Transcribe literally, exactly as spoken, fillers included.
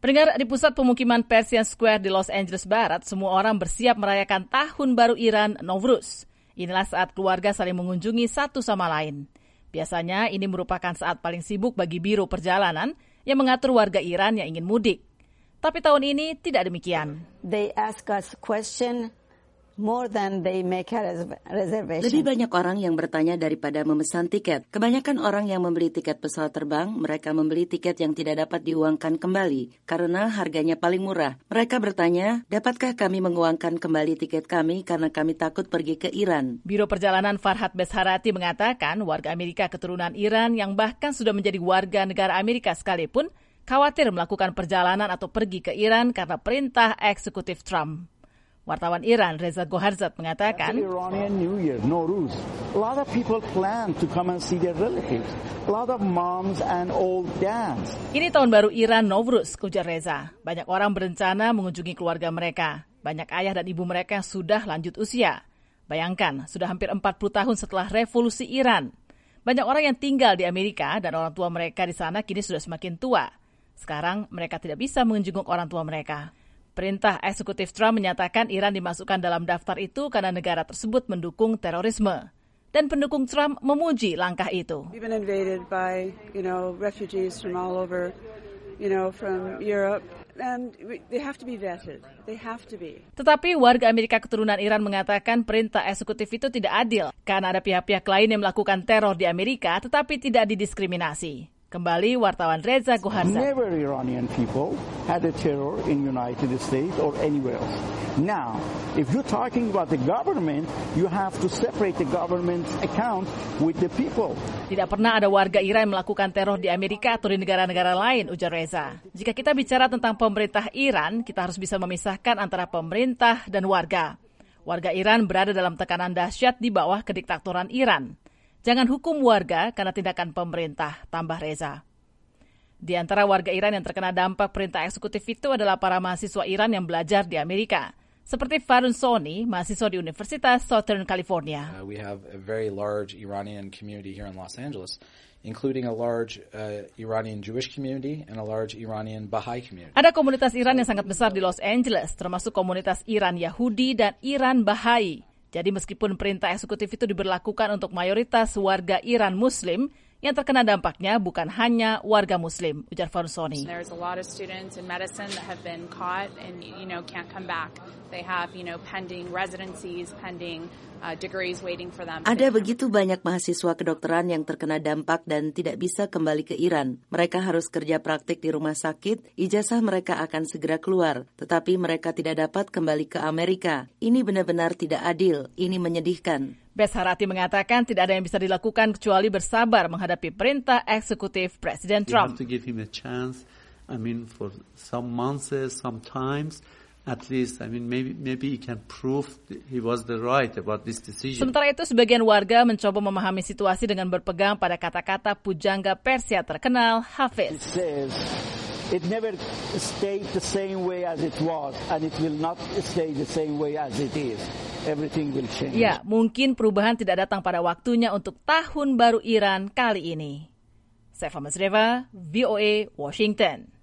Pendengar, di pusat pemukiman Persian Square di Los Angeles Barat, semua orang bersiap merayakan Tahun Baru Iran, Nowruz. Inilah saat keluarga saling mengunjungi satu sama lain. Biasanya ini merupakan saat paling sibuk bagi biro perjalanan yang mengatur warga Iran yang ingin mudik. Tapi tahun ini tidak demikian. They ask us question more than they make a reservation. Lebih banyak orang yang bertanya daripada memesan tiket. Kebanyakan orang yang membeli tiket pesawat terbang, mereka membeli tiket yang tidak dapat diuangkan kembali karena harganya paling murah. Mereka bertanya, dapatkah kami menguangkan kembali tiket kami karena kami takut pergi ke Iran? Biro Perjalanan Farhad Besharati mengatakan warga Amerika keturunan Iran yang bahkan sudah menjadi warga negara Amerika sekalipun khawatir melakukan perjalanan atau pergi ke Iran karena perintah eksekutif Trump. Wartawan Iran Reza Goharzad mengatakan, Iranian New Year, Nowruz. A lot of people plan to come and see their relatives. A lot of moms and old dads. Ini tahun baru Iran Nowruz, ujar Reza. Banyak orang berencana mengunjungi keluarga mereka. Banyak ayah dan ibu mereka yang sudah lanjut usia. Bayangkan, sudah hampir empat puluh tahun setelah revolusi Iran. Banyak orang yang tinggal di Amerika dan orang tua mereka di sana kini sudah semakin tua. Sekarang mereka tidak bisa menjenguk orang tua mereka. Perintah eksekutif Trump menyatakan Iran dimasukkan dalam daftar itu karena negara tersebut mendukung terorisme. Dan pendukung Trump memuji langkah itu. We've been invaded by, you know, refugees from all over, you know, from Europe, and they have to be vetted. They have to be. Tetapi warga Amerika keturunan Iran mengatakan perintah eksekutif itu tidak adil karena ada pihak-pihak lain yang melakukan teror di Amerika tetapi tidak didiskriminasi. Kembali wartawan Reza Goharzad. Never Iranian people had a terror in United States or anywhere else. Now, if you're talking about the government, you have to separate the government's account with the people. Tidak pernah ada warga Iran yang melakukan teror di Amerika atau di negara-negara lain, ujar Reza. Jika kita bicara tentang pemerintah Iran, kita harus bisa memisahkan antara pemerintah dan warga. Warga Iran berada dalam tekanan dahsyat di bawah kediktatoran Iran. Jangan hukum warga karena tindakan pemerintah, tambah Reza. Di antara warga Iran yang terkena dampak perintah eksekutif itu adalah para mahasiswa Iran yang belajar di Amerika. Seperti Farun Soni, mahasiswa di Universitas Southern California. Uh, we have a very large Iranian community here in Los Angeles, including a large uh, Iranian Jewish community and a large Iranian Baha'i community. Ada komunitas Iran yang sangat besar di Los Angeles, termasuk komunitas Iran Yahudi dan Iran Baha'i. Jadi meskipun perintah eksekutif itu diberlakukan untuk mayoritas warga Iran Muslim, yang terkena dampaknya bukan hanya warga Muslim, ujar Farsoni. There's a lot of students in medicine that have been caught and you know can't come back. They have you know pending residencies, pending uh, degrees waiting for them. Ada begitu banyak mahasiswa kedokteran yang terkena dampak dan tidak bisa kembali ke Iran. Mereka harus kerja praktik di rumah sakit, ijazah mereka akan segera keluar, tetapi mereka tidak dapat kembali ke Amerika. Ini benar-benar tidak adil, ini menyedihkan. Besharati mengatakan tidak ada yang bisa dilakukan kecuali bersabar menghadapi perintah eksekutif Presiden Trump. You have to give him a chance. I mean, for some months, sometimes, at least, I mean, maybe maybe he can prove he was the right about this decision. Sementara itu, sebagian warga mencoba memahami situasi dengan berpegang pada kata-kata pujangga Persia terkenal Hafiz. It never stayed the same way as it was, and it will not stay the same way as it is. Everything will change. Ya, mungkin perubahan tidak datang pada waktunya untuk Tahun Baru Iran kali ini. Saifa Masreva, V O A, Washington.